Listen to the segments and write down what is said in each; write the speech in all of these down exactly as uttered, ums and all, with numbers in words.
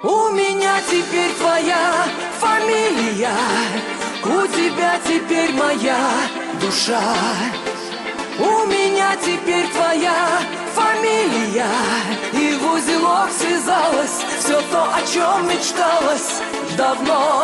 У меня теперь твоя фамилия, у тебя теперь моя душа. У меня теперь твоя фамилия, и в узелок связалось все то, о чем мечталось давно.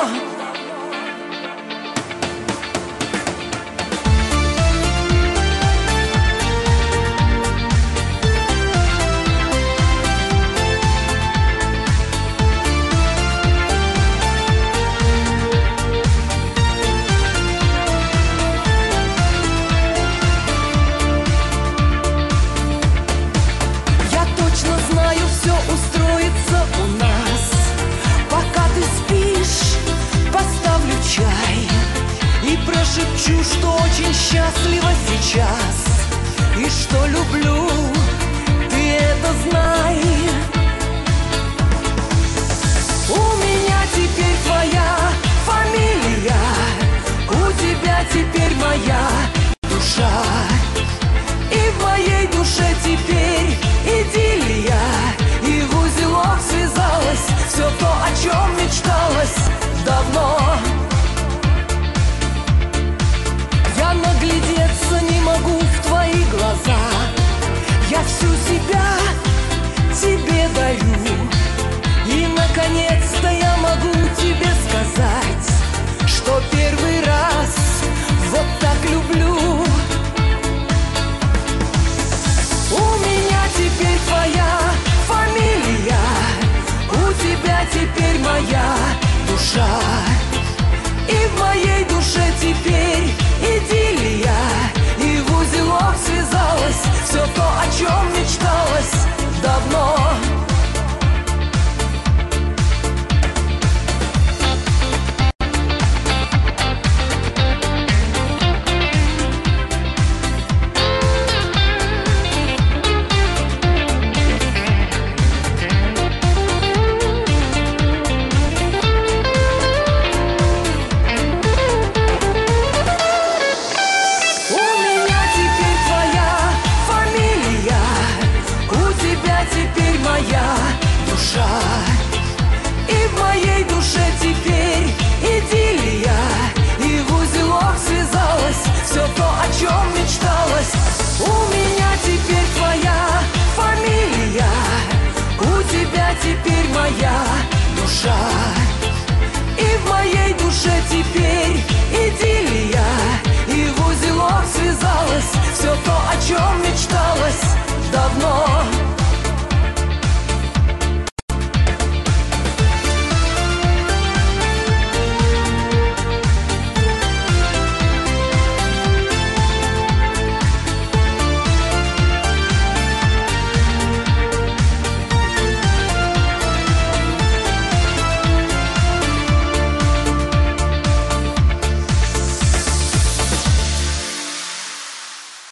Шепчу, что очень счастлива сейчас, и что люблю, ты это знай. У меня теперь твоя фамилия, у тебя теперь моя душа. И в моей душе теперь идиллия, и в узелок связалось все то, о чем мечталось давно. Я наглядеться не могу в твои глаза, я всю себя тебе дарю. И наконец-то я могу тебе сказать, что первый раз вот так люблю. У меня теперь твоя фамилия, у тебя теперь моя душа. И в моей душе теперь идиллия, и в узелок связалось все то, о чем мечталось давно. И в моей душе теперь идиллия, и в узелок связалось все то, о чем мечталось. У меня теперь твоя фамилия, у тебя теперь моя душа. И в моей душе теперь